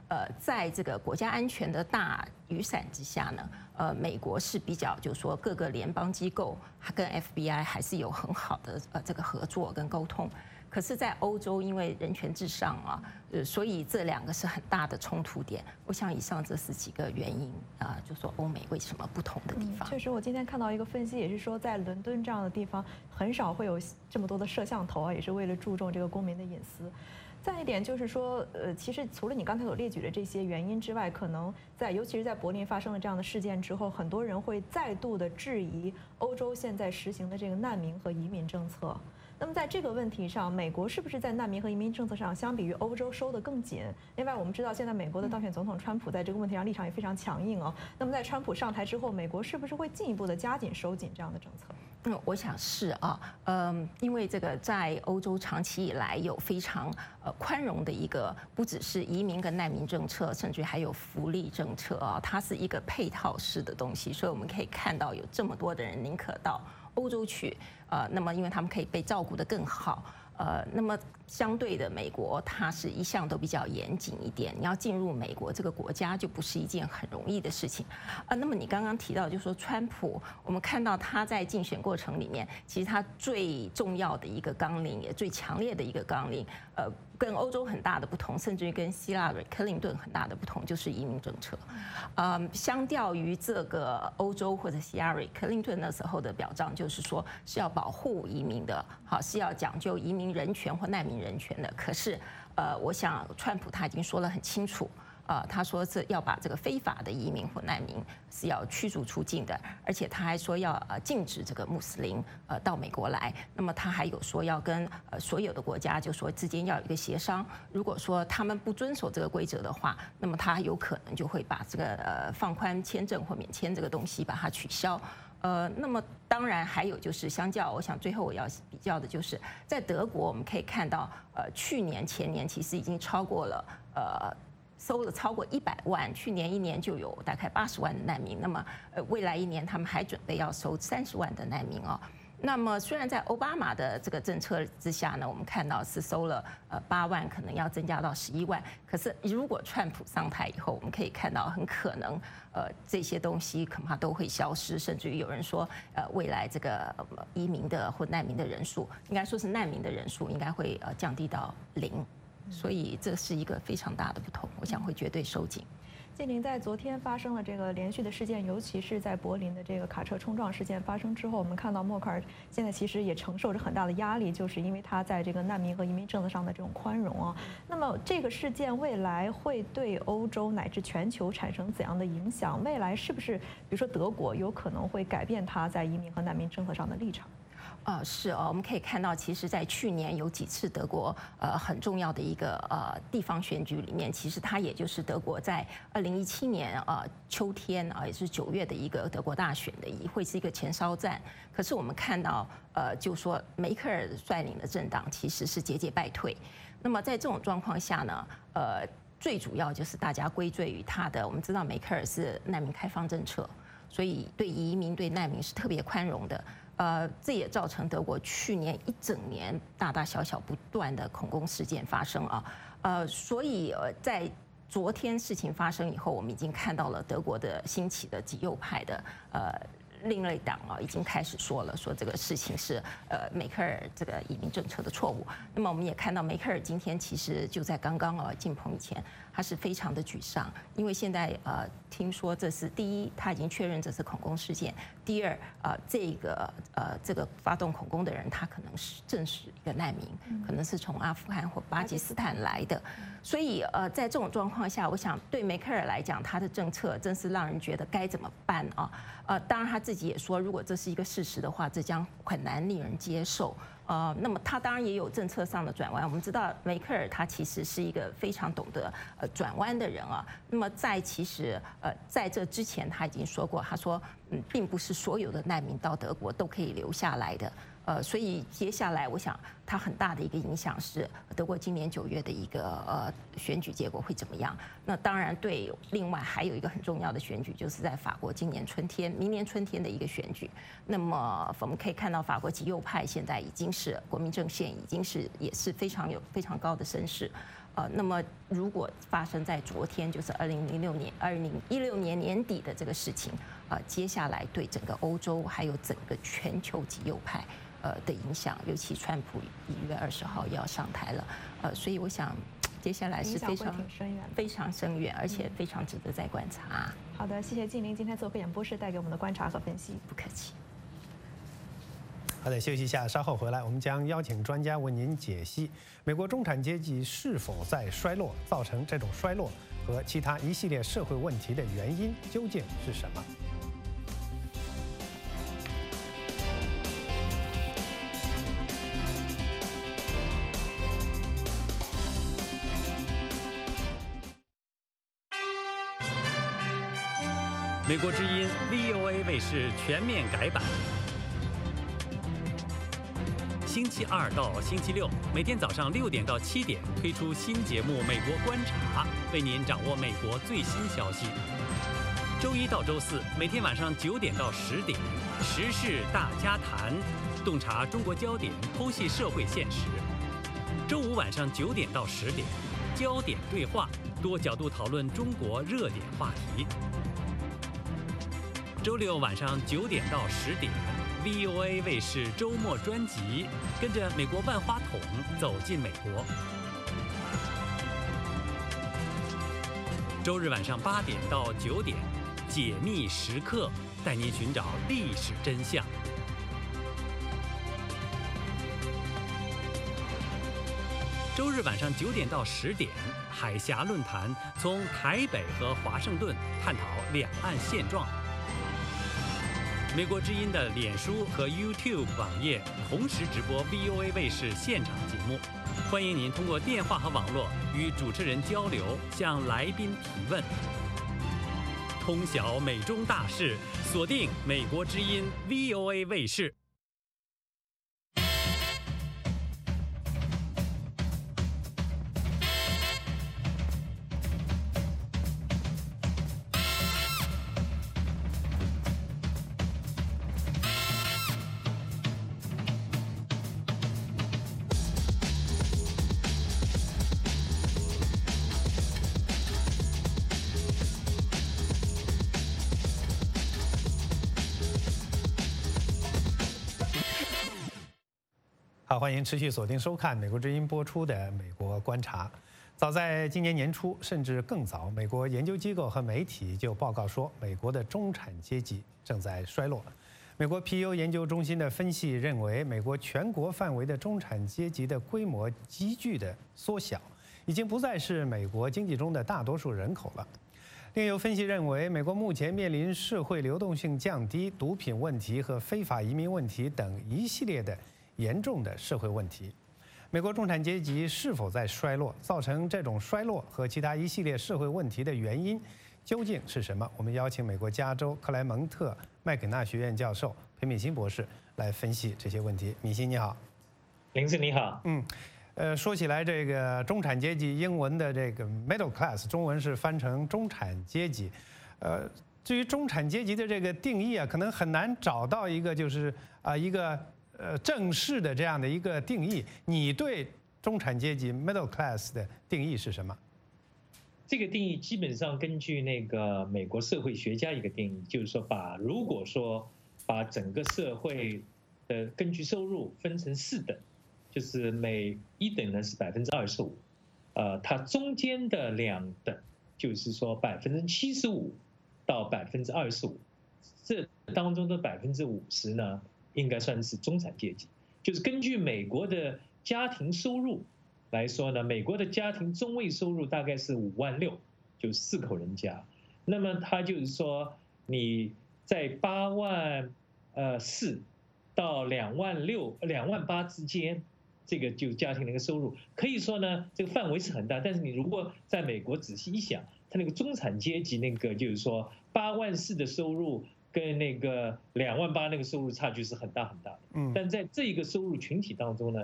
在这个国家安全的大雨伞之下呢，美国是比较就是说各个联邦机构跟 FBI 还是有很好的这个合作跟沟通。可是，在欧洲，因为人权至上啊，所以这两个是很大的冲突点。我想以上这是几个原因啊，就说欧美为什么不同的地方。 确实，我今天看到一个分析，也是说在伦敦这样的地方很少会有这么多的摄像头啊，也是为了注重这个公民的隐私。再一点就是说，其实除了你刚才所列举的这些原因之外，可能尤其是在柏林发生了这样的事件之后，很多人会再度的质疑欧洲现在实行的这个难民和移民政策。那么在这个问题上，美国是不是在难民和移民政策上相比于欧洲收得更紧？另外，我们知道现在美国的当选总统川普在这个问题上立场也非常强硬哦。那么在川普上台之后，美国是不是会进一步的加紧收紧这样的政策？ 我想是啊，因为这个在欧洲长期以来有非常宽容的一个，不只是移民跟难民政策，甚至还有福利政策啊，它是一个配套式的东西，所以我们可以看到有这么多的人宁可到欧洲去，那么因为他们可以被照顾得更好，那么相对的美国它是一向都比较严谨一点，你要进入美国这个国家就不是一件很容易的事情，那么你刚刚提到就是说川普，我们看到他在竞选过程里面，其实他最重要的一个纲领，也最强烈的一个纲领，跟欧洲很大的不同，甚至于跟希拉蕊、克林顿很大的不同，就是移民政策。相较于这个欧洲或者希拉蕊、克林顿那时候的表彰，就是说是要保护移民的，好是要讲究移民人权或难民人权的。可是，我想川普他已经说得很清楚。他说是要把这个非法的移民或难民是要驱逐出境的，而且他还说要禁止这个穆斯林到美国来。那么他还有说要跟所有的国家就说之间要有一个协商，如果说他们不遵守这个规则的话，那么他有可能就会把这个放宽签证或免签这个东西把它取消。那么当然还有就是相较，我想最后我要比较的就是在德国，我们可以看到去年前年其实已经超过了收了超过100万，去年1年就有大概80万的难民。那么未来1年他们还准备要收30万的难民哦。那么虽然在奥巴马的这个政策之下呢，我们看到是收了8万，可能要增加到11万。可是如果川普上台以后，我们可以看到很可能这些东西恐怕都会消失，甚至于有人说未来这个移民的或难民的人数，应该说是难民的人数应该会降低到0。所以这是一个非常大的不同，我想会绝对收紧。 建宁，在昨天发生了这个连续的事件，尤其是在柏林的这个卡车冲撞事件发生之后，我们看到默克尔现在其实也承受着很大的压力，就是因为他在这个难民和移民政策上的这种宽容啊。那么这个事件未来会对欧洲乃至全球产生怎样的影响？未来是不是比如说德国有可能会改变他在移民和难民政策上的立场？ 是我们可以看到，其实，在去年有几次德国很重要的一个地方选举里面，其实它也就是德国在2017年秋天也是9月的一个德国大选的会是一个前哨战。可是我们看到就说梅克尔率领的政党其实是节节败退。那么在这种状况下呢，最主要就是大家归罪于他的，我们知道梅克尔是难民开放政策，所以对移民对难民是特别宽容的。这也造成德国去年一整年大大小小不断的恐攻事件发生啊，所以在昨天事情发生以后，我们已经看到了德国的兴起的极右派的另类党已经开始说这个事情是梅克尔这个移民政策的错误。那么我们也看到梅克尔今天其实就在刚刚进棚以前，他是非常的沮丧，因为现在听说这是第一，他已经确认这是恐攻事件；第二，这个发动恐攻的人他可能是正是一个难民，可能是从阿富汗或巴基斯坦来的。所以在这种状况下，我想对梅克尔来讲，他的政策真是让人觉得该怎么办啊？当然他自己也说，如果这是一个事实的话，这将很难令人接受。那么他当然也有政策上的转弯。我们知道梅克尔他其实是一个非常懂得转弯的人啊。那么其实在这之前他已经说过，他说并不是所有的难民到德国都可以留下来的。所以接下来我想它很大的一个影响是德国今年9月的一个选举结果会怎么样？那当然对，另外还有一个很重要的选举，就是在法国明年春天的一个选举。那么我们可以看到，法国极右派现在已经是国民阵线，已经是也是非常高的声势。 那么如果发生在昨天，就是2016年年底的这个事情，接下来对整个欧洲还有整个全球极右派的影响，尤其川普1月20号要上台了，所以我想接下来是非常深远，而且非常值得再观察。 好的，谢谢静玲今天做客演播室带给我们的观察和分析， 不客气。 好的，休息一下，稍后回来，我们将邀请专家为您解析美国中产阶级是否在衰落，造成这种衰落和其他一系列社会问题的原因究竟是什么。 美国之音 VOA 卫视全面改版。星期二到星期六，每天早上6点到7点推出新节目《美国观察》，为您掌握美国最新消息。周一到周四，每天晚上9点到10点，时事大家谈，洞察中国焦点，剖析社会现实。周五晚上9点到10点，焦点对话，多角度讨论中国热点话题。周六晚上9点到10点。VOA 卫视周末专辑，跟着美国万花筒走进美国。周日晚上8点到9点，解密时刻，带您寻找历史真相。周日晚上9点到10点，海峡论坛从台北和华盛顿探讨两岸现状。美国之音的脸书和 YouTube 网页同时直播 VOA 卫视现场节目，欢迎您通过电话和网络与主持人交流，向来宾提问。通晓美中大事，锁定美国之音 VOA 卫视。 好，欢迎持续锁定收看美国之音播出的《美国观察》。早在今年年初，甚至更早，美国研究机构和媒体就报告说，美国的中产阶级正在衰落。美国皮尤研究中心的分析认为，美国全国范围的中产阶级的规模急剧的缩小，已经不再是美国经济中的大多数人口了。另有分析认为，美国目前面临社会流动性降低、毒品问题和非法移民问题等一系列的严重的社会问题。美国中产阶级是否在衰落？造成这种衰落和其他一系列社会问题的原因究竟是什么？我们邀请美国加州克莱蒙特麦肯纳学院教授裴敏欣博士来分析这些问题。敏欣你好。 林子你好。 说起来，这个中产阶级，英文的这个 middle class， 中文是翻成中产阶级。至于中产阶级的这个定义啊，可能很难找到一个就是一个正式的这样的一个定义。你对中产阶级 middle class 的定义是什么？ 这个定义基本上根据那个美国社会学家一个定义，就是说如果说把整个社会的根据收入分成4等。就是每1等呢是25%，它中间的2等就是说75%到25%，这当中的50%呢应该算是中产阶级。就是根据美国的家庭收入来说呢，美国的家庭中位收入大概是5万6，就4口人家。那么它就是说你在8万4到2万6、2万8之间。这个就家庭的一个收入，可以说呢，这个范围是很大。但是你如果在美国仔细一想，它那个中产阶级那个就是说8万4的收入跟那个2万8那个收入差距是很大很大的。但在这一个收入群体当中呢，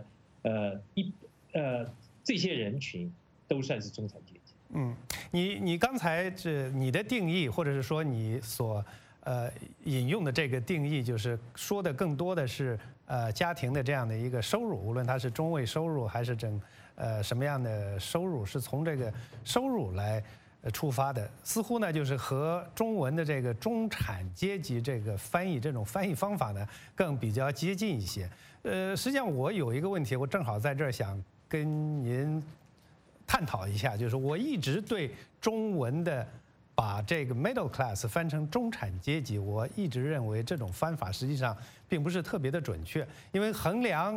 这些人群都算是中产阶级。 你刚才你的定义，或者是说你所引用的这个定义，就是说的更多的是家庭的这样的一个收入，无论它是中位收入还是什么样的收入，是从这个收入来出发的。似乎呢，就是和中文的这个中产阶级这个这种翻译方法呢，更比较接近一些。实际上我有一个问题，我正好在这儿想跟您探讨一下，就是我一直对中文的把这个 middle class 翻成中产阶级，我一直认为这种翻法实际上并不是特别的准确，因为衡量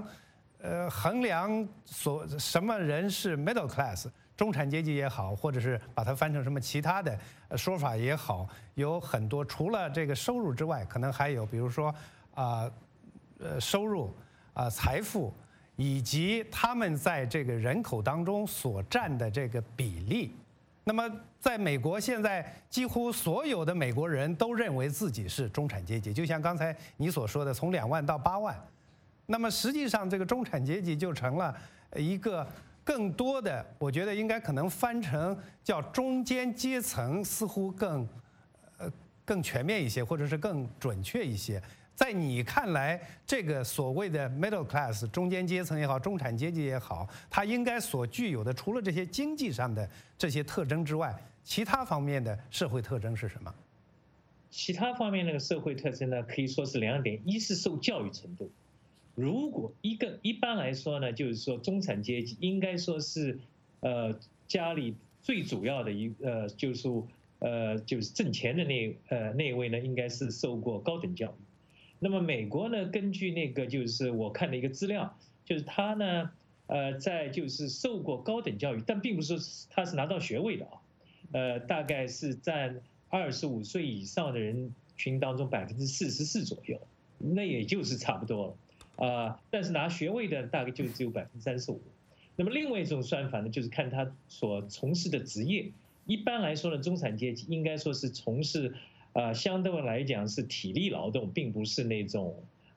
什么人是 middle class 中产阶级也好，或者是把它翻成什么其他的说法也好，有很多除了这个收入之外，可能还有比如说收入财富，以及他们在这个人口当中所占的这个比例。那么在美国现在几乎所有的美国人都认为自己是中产阶级，就像刚才你所说的，从2万到8万。那么实际上这个中产阶级就成了一个更多的，我觉得应该可能翻成叫中间阶层，似乎更全面一些，或者是更准确一些。在你看来，这个所谓的 middle class 中间阶层也好，中产阶级也好，它应该所具有的，除了这些经济上的这些特征之外，其他方面的社会特征是什么？ 其他方面那个社会特征呢，可以说是2点：一是受教育程度。如果一般来说呢，就是说中产阶级应该说是家里最主要的就是挣钱的那位呢，应该是受过高等教育。那么美国呢，根据那个就是我看的一个资料，就是他呢在就是受过高等教育，但并不是说他是拿到学位的啊，大概是占25岁以上的人群当中44%左右，那也就是差不多了。但是拿学位的大概就只有35%。那么另外一种算法呢，就是看他所从事的职业。一般来说呢，中产阶级应该说是从事相对来讲是体力劳动，并不是那种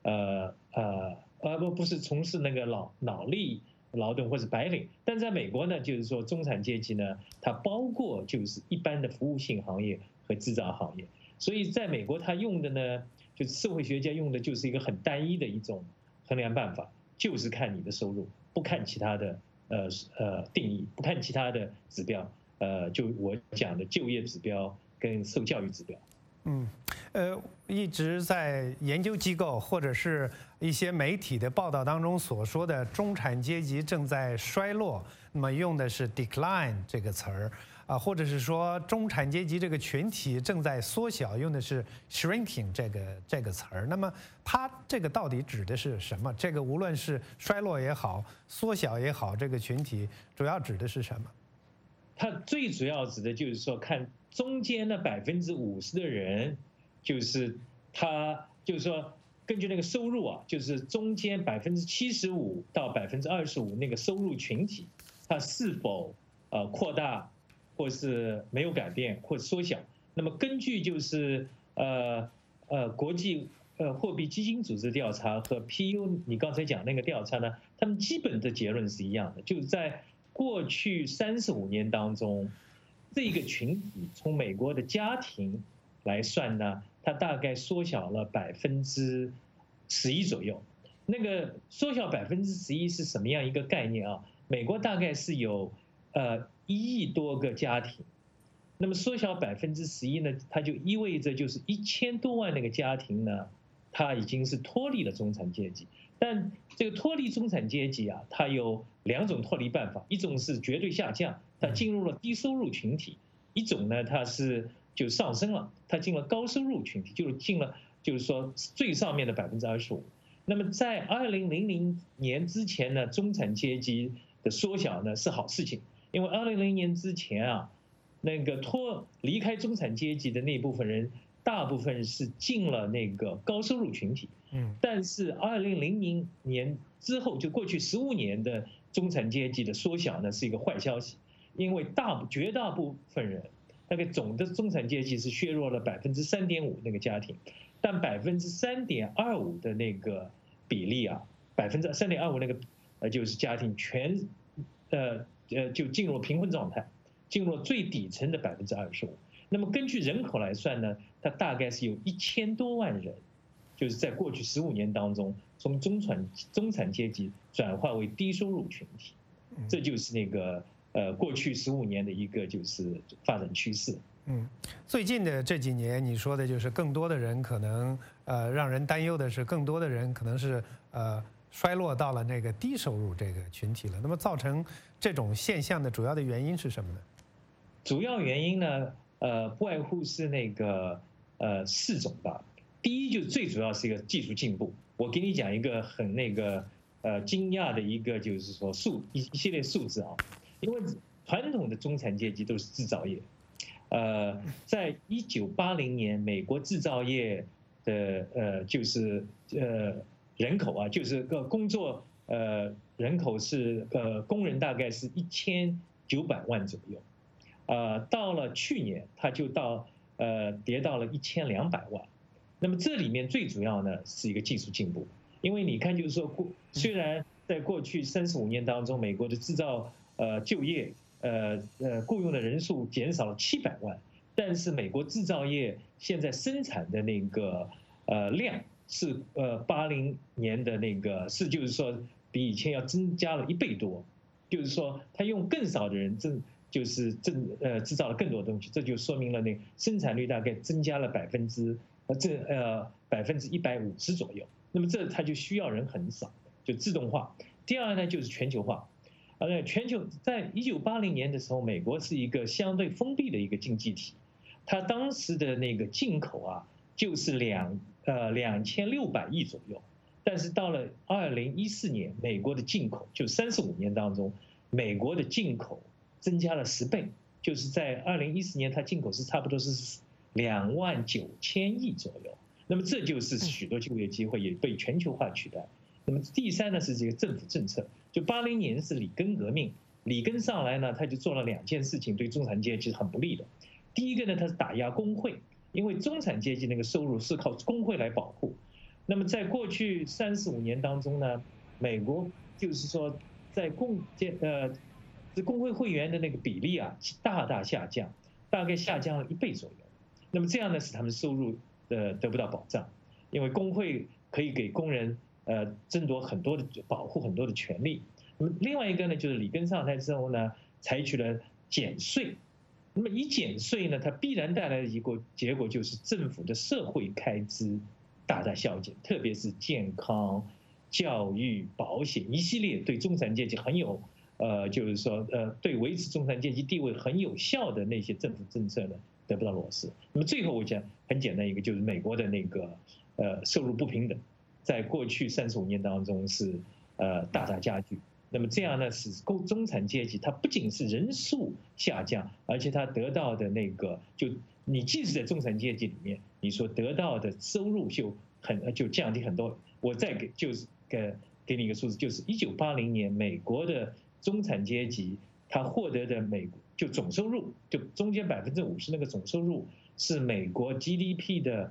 不是从事那个脑力劳动或者白领。但在美国呢，就是说中产阶级呢，它包括就是一般的服务性行业和制造行业。所以在美国，它用的呢，就是社会学家用的就是一个很单一的一种衡量办法，就是看你的收入，不看其他的定义，不看其他的指标，就我讲的就业指标跟受教育指标。 一直在研究机构或者是一些媒体的报道当中所说的中产阶级正在衰落，那么用的是 decline 这个词儿或者是说中产阶级这个群体正在缩小，用的是 shrinking 这个词儿。那么它这个到底指的是什么？这个无论是衰落也好，缩小也好，这个群体主要指的是什么？ 它最主要指的就是说，看中间的50%的人，就是他就是说，根据那个收入就是中间75%到25%那个收入群体，它是否扩大，或是没有改变，或缩小。那么根据就是国际货币基金组织调查和 PU 你刚才讲那个调查呢，他们基本的结论是一样的，就是在过去35年当中，这个群体从美国的家庭来算呢，它大概缩小了11%左右。那个缩小11%是什么样一个概念啊？美国大概是有1亿多个家庭，那么缩小11%呢，它就意味着就是1000多万那个家庭呢，它已经是脱离了中产阶级。但这个脱离中产阶级它有2种脱离办法，一种是绝对下降，它进入了低收入群体；一种呢，它是就上升了，它进了高收入群体，就是进了就是说最上面的25%。那么在2000年之前呢，中产阶级的缩小呢是好事情，因为2000年之前那个离开中产阶级的那部分人，大部分是进了那个高收入群体。但是2000年之后，就过去15年的中产阶级的缩小呢，是一个坏消息，因为绝大部分人，那个总的中产阶级是削弱了3.5%那个家庭，但3.25%的那个比例3.25%那个就是家庭就进入贫困状态，进入最底层的25%。那么根据人口来算呢， 它大概是有1000多万人，就是在过去15年当中，从中产阶级转化为低收入群体，这就是那个过去15年的一个就是发展趋势。 最近的这几年，你说的就是更多的人可能让人担忧的是，更多的人可能是衰落到了那个低收入这个群体了。那么造成这种现象的主要的原因是什么呢？ 主要原因呢，不外乎是那个4种吧。第一，就最主要是一个技术进步。我给你讲一个很那个惊讶的一个，就是说一系列数字啊。因为传统的中产阶级都是制造业，在1980年，美国制造业的就是人口啊，就是工作人口是工人大概是1900万左右，到了去年它就跌到了1200万。那么这里面最主要呢是一个技术进步，因为你看就是说虽然在过去35年当中，美国的制造就业雇佣的人数减少了700万，但是美国制造业现在生产的那个量是80年的那个就是说比以前要增加了1倍多，就是说他用更少的人制造了更多的东西，这就说明了那生产率大概增加了150%左右。那么这它就需要人很少，就自动化。第二呢就是全球化。全球在1980年的时候，美国是一个相对封闭的一个经济体，它当时的那个进口啊就是2600亿左右，但是到了2014年，美国的进口就35年当中，美国的进口增加了10倍，就是在2014年它进口是差不多是29000亿左右。那么这就是许多就业机会也被全球化取代。那么第三呢是这个政府政策，就80年是里根革命，里根上来呢，他就做了2件事情，对中产阶级很不利的。第一个呢，他是打压工会，因为中产阶级那个收入是靠工会来保护。那么在过去35年当中呢，美国就是说在工会会员的那个比例啊大大下降，大概下降了1倍左右。那么这样呢，使他们收入得不到保障，因为工会可以给工人争夺很多的保护很多的权利。那么另外一个呢，就是里根上台之后呢，采取了减税。那么一减税呢，它必然带来的一个结果就是政府的社会开支大大削减，特别是健康、教育、保险一系列对中产阶级很有就是说对维持中产阶级地位很有效的那些政府政策呢得不到落实。那么最后我讲很简单一个，就是美国的那个收入不平等，在过去35年当中是大大加剧。那么这样呢，使中产阶级它不仅是人数下降，而且它得到的那个就你即使在中产阶级里面，你所得到的收入就降低很多。我再给你一个数字，就是1980年美国的中产阶级他获得的就总收入，就中间50%那个总收入是美国 GDP 的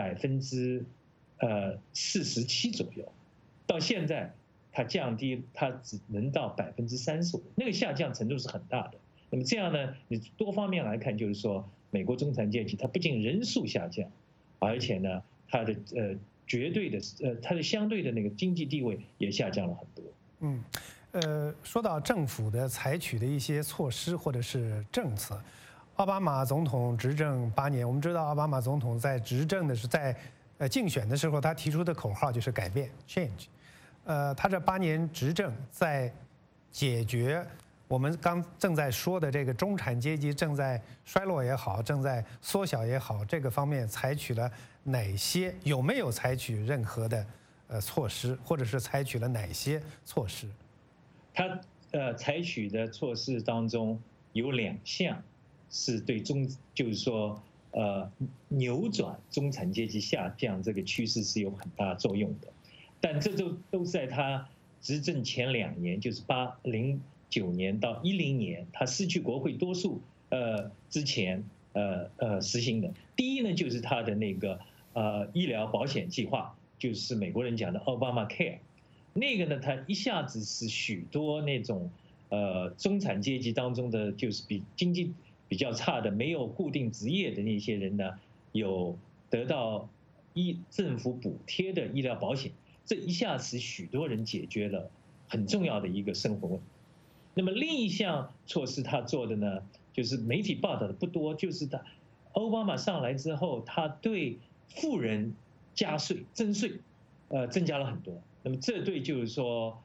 47%左右，到现在它降低，它只能到35%，那个下降程度是很大的。那么这样呢，你多方面来看，就是说美国中产阶级它不仅人数下降，而且呢，它的它的相对的那个经济地位也下降了很多。 说到政府的采取的一些措施或者是政策，奥巴马总统执政8年，我们知道奥巴马总统在执政的是在竞选的时候，他提出的口号就是改变 （change）。他这8年执政，在解决我们正在说的这个中产阶级正在衰落也好，正在缩小也好，这个方面采取了哪些？有没有采取任何的措施，或者是采取了哪些措施？ 他采取的措施当中有2项是对就是说扭转中产阶级下降这个趋势是有很大作用的。但这都在他执政前2年，就是09年到10年，他失去国会多数之前实行的。第一呢，就是他的那个医疗保险计划，就是美国人讲的 Obamacare。那个呢，他一下子使许多那种中产阶级当中的，就是经济比较差的、没有固定职业的那些人呢， 有得到政府补贴的医疗保险，这一下使许多人解决了很重要的一个生活问题。那么另一项措施他做的呢，就是媒体报道的不多，就是奥巴马上来之后，他对富人加税征税，增加了很多。那么这对就是说，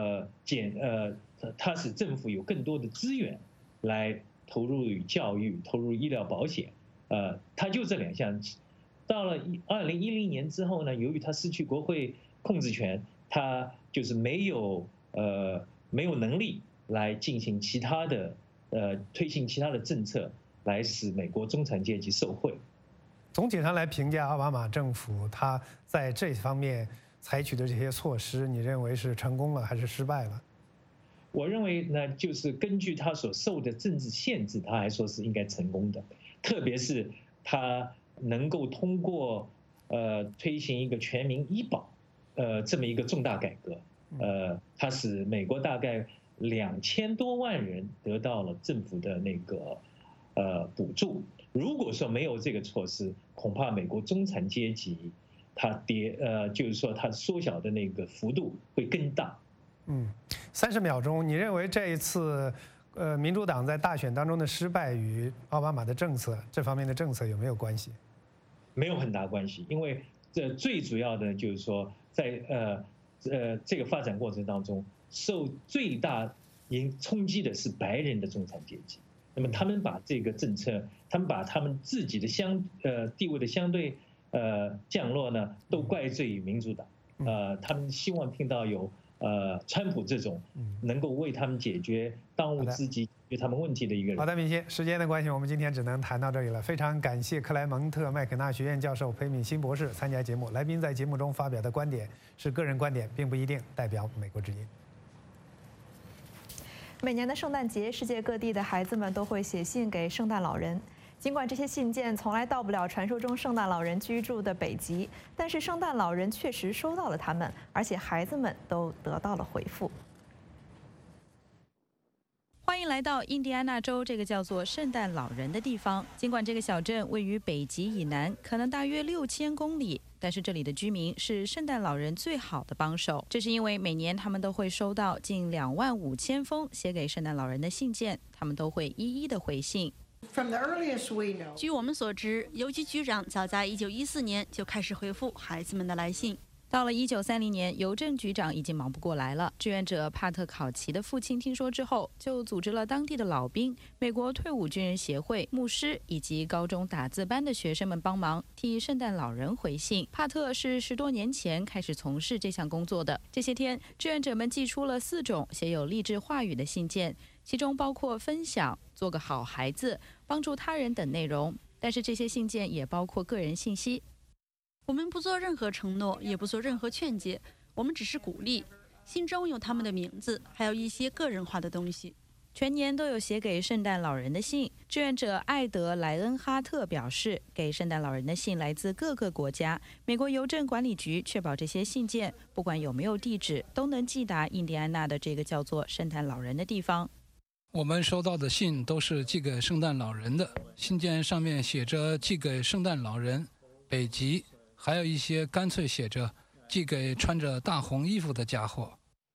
它使政府有更多的资源来投入于教育、投入医疗保险。它就这2项。到了2010年之后呢，由于他失去国会控制权，他就是没有能力来进行其他的推行其他的政策，来使美国中产阶级受惠。 总体上来评价奥巴马政府，他在这方面采取的这些措施，你认为是成功了还是失败了？ 我认为呢，就是根据他所受的政治限制，他还说是应该成功的，特别是他能够通过推行一个全民医保这么一个重大改革，它使美国大概2000多万人得到了政府的那个补助。如果说没有这个措施，恐怕美国中产阶级它就是说它缩小的那个幅度会更大。 30秒钟，你认为这一次民主党在大选当中的失败与奥巴马的政策这方面的政策有没有关系？ 没有很大关系，因为这最主要的就是说，在这个发展过程当中，受最大冲击的是白人的中产阶级。那么他们把这个政策，他们把他们自己的地位的相对降落呢，都怪罪于民主党。他们希望听到有川普这种能够为他们解决当务之急、解决他们问题的一个人。 好的，敏欣，时间的关系，我们今天只能谈到这里了。非常感谢克莱蒙特麦肯纳学院教授裴敏欣博士参加节目。来宾在节目中发表的观点是个人观点，并不一定代表美国之音。 每年的圣诞节，世界各地的孩子们都会写信给圣诞老人。尽管这些信件从来到不了传说中圣诞老人居住的北极，但是圣诞老人确实收到了他们，而且孩子们都得到了回复。 欢迎来到印第安纳州这个叫做圣诞老人的地方。尽管这个小镇位于北极以南，可能大约6000公里，但是这里的居民是圣诞老人最好的帮手。这是因为每年他们都会收到近25000封写给圣诞老人的信件，他们都会一一的回信。 据我们所知，邮局局长早在1914年就开始回复孩子们的来信。 到了1930年，邮政局长已经忙不过来了。志愿者帕特考奇的父亲听说之后，就组织了当地的老兵、美国退伍军人协会、牧师以及高中打字班的学生们帮忙，替圣诞老人回信。帕特是10多年前开始从事这项工作的。这些天，志愿者们寄出了4种写有励志话语的信件，其中包括分享、做个好孩子、帮助他人等内容。但是这些信件也包括个人信息。 我们不做任何承诺，也不做任何劝解，我们只是鼓励。信中有他们的名字，还有一些个人化的东西。 全年都有写给圣诞老人的信。志愿者艾德莱恩哈特表示，给圣诞老人的信来自各个国家。美国邮政管理局确保这些信件，不管有没有地址，都能寄达印第安纳的这个叫做圣诞老人的地方。 我们收到的信都是寄给圣诞老人的，信件上面写着寄给圣诞老人，北极。还有一些干脆写着寄给穿着大红衣服的家伙。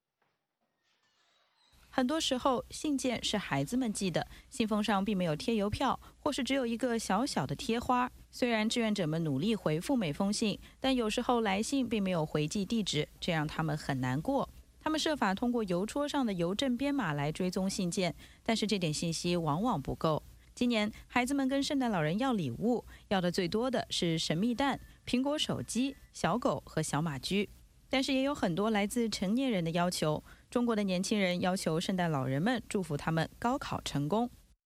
很多时候信件是孩子们寄的，信封上并没有贴邮票，或是只有一个小小的贴花。虽然志愿者们努力回复每封信，但有时候来信并没有回寄地址，这让他们很难过。他们设法通过邮戳上的邮政编码来追踪信件，但是这点信息往往不够。今年孩子们跟圣诞老人要礼物，要的最多的是神秘蛋、苹果手机、小狗和小马驹，但是也有很多来自成年人的要求。中国的年轻人要求圣诞老人们祝福他们高考成功，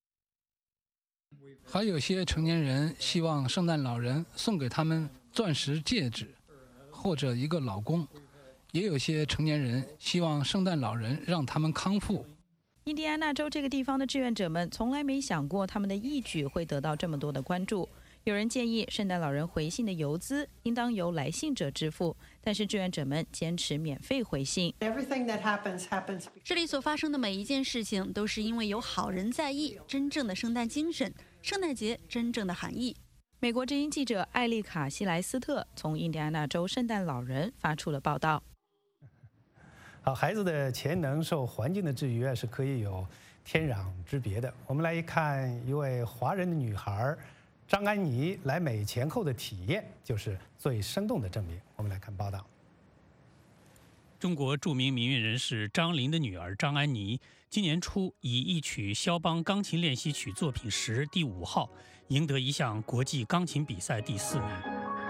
还有些成年人希望圣诞老人送给他们钻石戒指或者一个老公，也有些成年人希望圣诞老人让他们康复。 印第安纳州这个地方的志愿者们从来没想过他们的义举会得到这么多的关注。有人建议圣诞老人回信的邮资应当由来信者支付，但是志愿者们坚持免费回信。 这里所发生的每一件事情都是因为有好人在意，真正的圣诞精神，圣诞节真正的含义。 美国之音记者艾丽卡·希莱斯特从印第安纳州圣诞老人发出了报道。 好，孩子的潜能受环境的制约是可以有天壤之别的。我们来看一位华人的女孩张安妮来美前后的体验，就是最生动的证明。我们来看报道。 中国著名民乐人士张琳的女儿张安妮，今年初以一曲肖邦钢琴练习曲作品10第5号，赢得一项国际钢琴比赛第4名。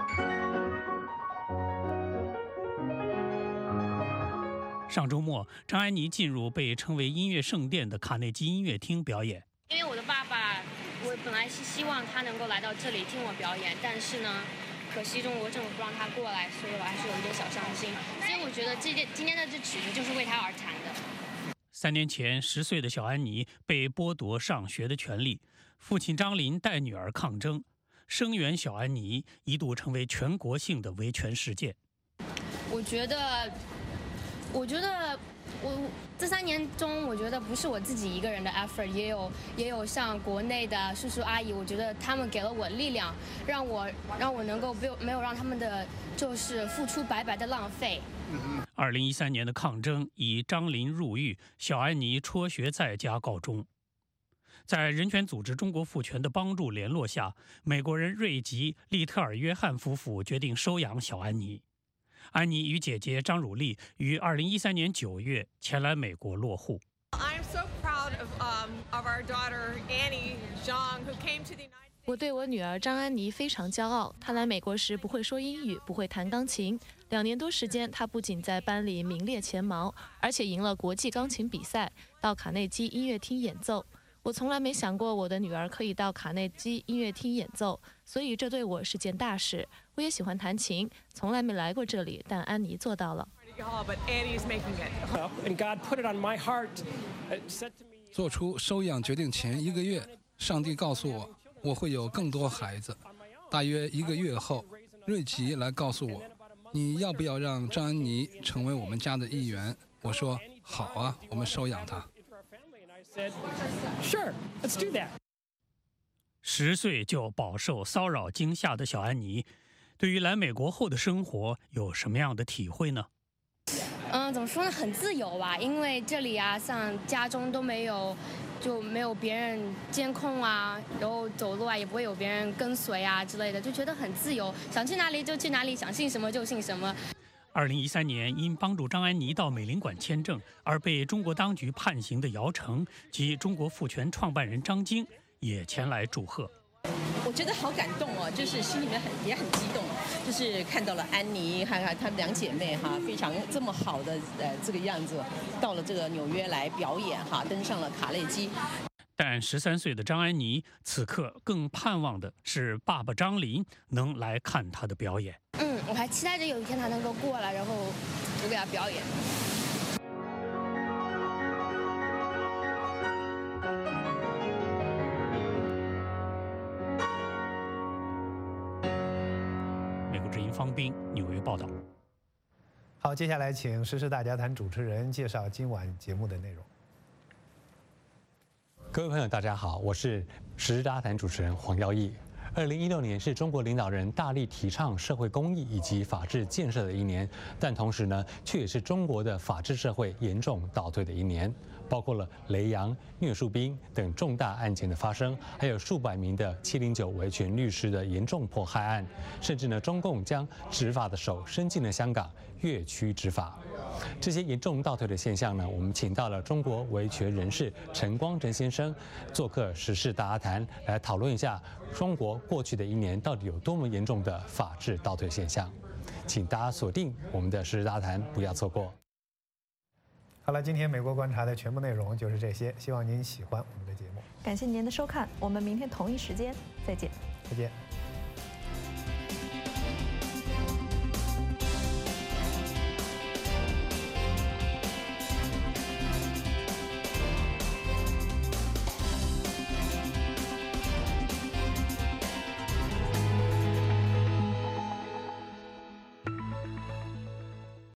上周末，张安妮进入被称为音乐圣殿的卡内基音乐厅表演。 因为我的爸爸，我本来是希望他能够来到这里听我表演，但是呢，可惜中国政府不让他过来，所以我还是有一点小伤心。所以我觉得今天的这曲子就是为他而弹的。 3年前，10岁的小安妮被剥夺上学的权利，父亲张琳带女儿抗争，声援小安妮一度成为全国性的维权事件。 我觉得我这3年中，我觉得不是我自己一个人的 effort， 也有像国内的叔叔阿姨，我觉得他们给了我力量，让我能够没有让他们的就是付出白白的浪费。 2013年的抗争以张琳入狱、小安妮辍学在家告终。在人权组织中国妇权的帮助联络下，美国人瑞吉·利特尔约翰夫妇决定收养小安妮。安妮与姐姐张汝丽于2013年9月前来美国落户。 我对我女儿张安妮非常骄傲。她来美国时不会说英语，不会弹钢琴。2年多时间，她不仅在班里名列前茅，而且赢了国际钢琴比赛，到卡内基音乐厅演奏。我从来没想过我的女儿可以到卡内基音乐厅演奏，所以这对我是件大事。我也喜欢弹琴，从来没来过这里，但安妮做到了。 做出收养决定前1个月，上帝告诉我，我会有更多孩子。大约1个月后，瑞吉来告诉我，你要不要让张安妮成为我们家的一员？我说好啊，我们收养她。 Sure, let's do that. 10岁就饱受骚扰惊吓的小安妮，对于来美国后的生活有什么样的体会呢？ 怎么说呢，很自由吧，因为这里啊，像家中都没有别人监控啊，然后走路啊也不会有别人跟随啊之类的，就觉得很自由，想去哪里就去哪里，想信什么就信什么。 2013年，因帮助张安妮到美领馆签证而被中国当局判刑的姚晨及中国妇权创办人张晶也前来祝贺。 我觉得好感动哦，就是心里面也很激动，就是看到了安妮，看看她们2姐妹哈，非常这么好的这个样子，到了这个纽约来表演哈，登上了卡内基。 但13岁的张安妮此刻更盼望的是爸爸张琳能来看她的表演。 我还期待着有一天他能够过来，然后我给他表演。 美国之音方斌纽约报道。 好，接下来请时事大家谈主持人介绍今晚节目的内容。 各位朋友，大家好，我是时事大家谈主持人黄耀义。2016年是中国领导人大力提倡社会公益以及法治建设的一年，但同时呢，却也是中国的法治社会严重倒退的一年，包括了雷洋、虐树兵等重大案件的发生，还有数百名的709维权律师的严重迫害案，甚至呢，中共将执法的手伸进了香港，越区执法。这些严重倒退的现象呢，我们请到了中国维权人士陈光诚先生做客时事大家谈，来讨论一下中国过去的一年到底有多么严重的法治倒退现象。请大家锁定我们的时事大家谈，不要错过。 好了，今天美国观察的全部内容就是这些，希望您喜欢我们的节目。 感谢您的收看，我们明天同一时间再见。 再见。